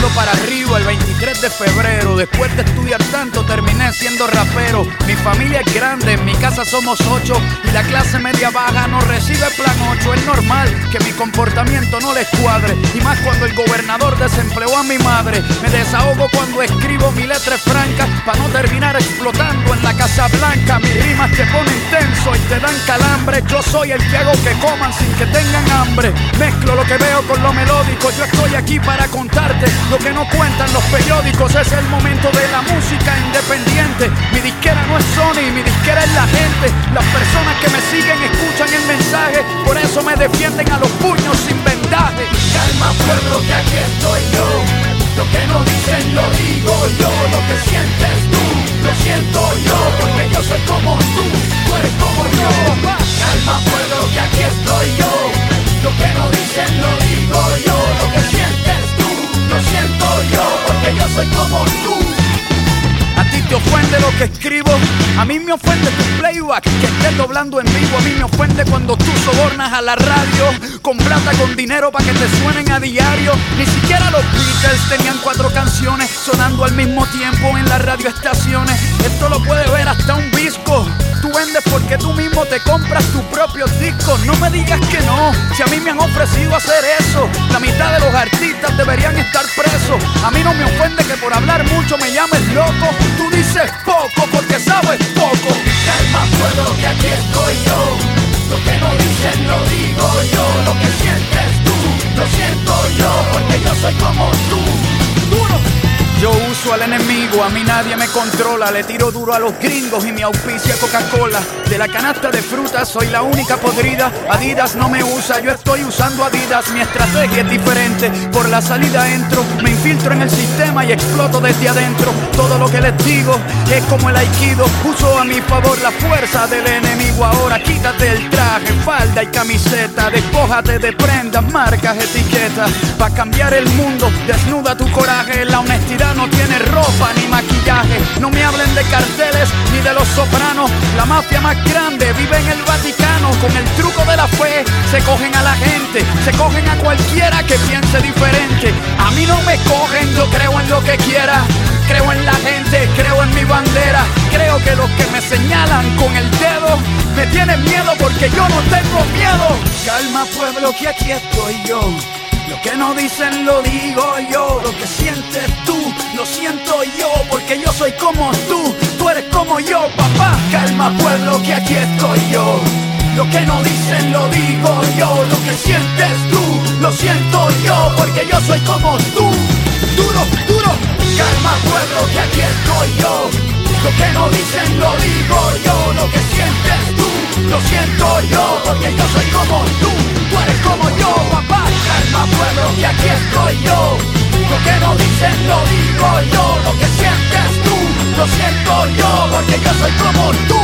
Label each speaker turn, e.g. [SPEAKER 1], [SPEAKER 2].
[SPEAKER 1] para arriba el 23 de febrero. Después de estudiar tanto terminé siendo rapero. Mi familia es grande, en mi casa somos 8 y la clase media baja no recibe plan 8. Es normal que mi comportamiento no les cuadre, y más cuando el gobernador desempleó a mi madre. Me desahogo cuando escribo mi letra franca, para no terminar explotando en la Casa Blanca. Mis rimas te ponen tenso y te dan calambre. Yo soy el que hago que coman sin que tengan hambre. Mezclo lo que veo con lo melódico. Yo estoy aquí para contarte lo que no cuentan los periódicos. Es el momento de la música independiente. Mi disquera no es Sony, mi disquera es la gente. Las personas que me siguen escuchan el mensaje, por eso me defienden a los puños sin vendaje.
[SPEAKER 2] Calma pueblo, que aquí estoy yo. Lo que no dicen lo digo yo. Lo que sientes tú, lo siento yo. Porque yo soy como tú eres como yo. Calma pueblo, que aquí estoy yo. Lo que no dicen lo digo yo. Lo que sientes tú, lo siento yo. Porque yo soy como tú.
[SPEAKER 1] A ti te ofende lo que escribo, a mí me ofende tu playback, que estés doblando en vivo. A mí me ofende cuando tú sobornas a la radio con plata, con dinero para que te suenen a diario. Ni siquiera los Beatles tenían 4 canciones sonando al mismo tiempo en las radioestaciones. Esto lo puede ver hasta un visco. Tú vendes porque tú mismo te compras tus propios discos. No me digas que no, si a mí me han ofrecido hacer eso. La mitad de los artistas deberían estar presos. A mí no me ofende que por hablar mucho me llames loco. Tú dices poco porque sabes poco.
[SPEAKER 2] Calma pueblo, que aquí estoy yo. Lo que no dicen lo digo yo. Lo que sientes tú, lo siento yo. Porque yo soy como tú.
[SPEAKER 1] Duro. Yo uso al enemigo, a mí nadie me controla. Le tiro duro a los gringos y mi auspicia Coca-Cola. De la canasta de frutas soy la única podrida. Adidas no me usa, yo estoy usando Adidas. Mi estrategia es diferente, por la salida entro. Me infiltro en el sistema y exploto desde adentro. Todo lo que les digo es como el aikido. Uso a mi favor la fuerza del enemigo. Ahora quítate el traje, falda y camiseta. Despójate de prendas, marcas, etiquetas. Pa' cambiar el mundo, desnuda tu coraje. La honestidad no tiene ropa ni maquillaje. No me hablen de carteles ni de los Sopranos. La mafia más grande vive en el Vaticano. Con el truco de la fe se cogen a la gente, se cogen a cualquiera que piense diferente. A mí no me cogen, yo creo en lo que quiera. Creo en la gente, creo en mi bandera. Creo que los que me señalan con el dedo me tienen miedo porque yo no tengo miedo. Calma pueblo, que aquí estoy yo. Lo que no dicen lo digo yo. Lo que sientes tú, lo siento yo. Porque yo soy como tú eres como yo, papá. Calma pueblo, que aquí estoy yo. Lo que no dicen lo digo yo. Lo que sientes tú, lo siento yo. Porque yo soy como tú. Duro, duro. Calma pueblo, que aquí estoy yo. Lo que no dicen lo digo yo. Lo que sientes tú, lo siento yo. Porque yo soy como tú eres como yo, papá. Calma pueblo, que aquí estoy yo. Lo que no dicen lo digo yo. Lo que sientes tú, lo siento yo. Porque yo soy como tú.